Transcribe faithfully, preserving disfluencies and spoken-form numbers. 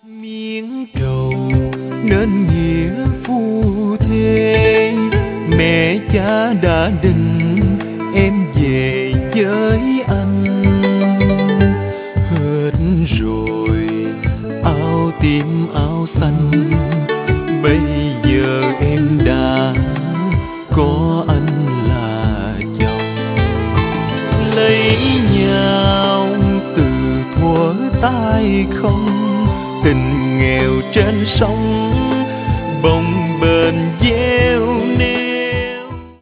Miếng trầu nên nghĩa phu thê, mẹ cha đã định em về với anh. Hết rồi áo tím áo xanh, bây giờ em đã có anh là chồng. Lấy nhau từ thuở tay không, tình nghèo trên sông bỗng